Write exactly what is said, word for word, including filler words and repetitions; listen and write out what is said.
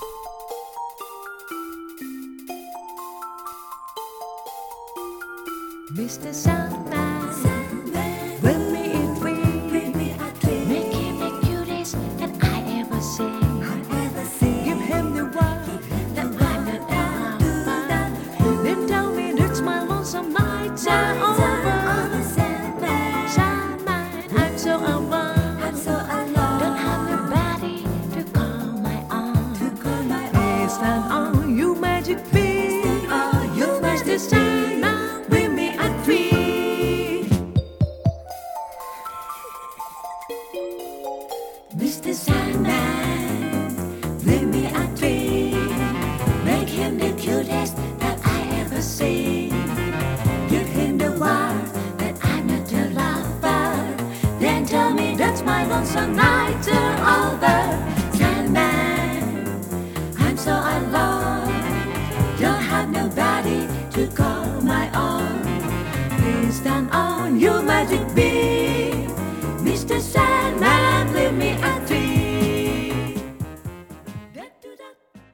Mister Sandman, bring me a dream, make him the cutest that I ever seen. Give him the world that I'm not ever. Then tell me that's my lonesome nights are over. Sandman, I'm so alone, don't have nobody to call my own. Please stand on you magic feet, you Mister Sandman. Mister Sandman, bring me a dream, make him the cutest that I ever seen. Give him the word that I'm not your lover, then tell me that's my lonesome nights are over. Sandman, I'm so alone, don't have nobody to call my own. Please stand on your magic beam, Mister Sandman.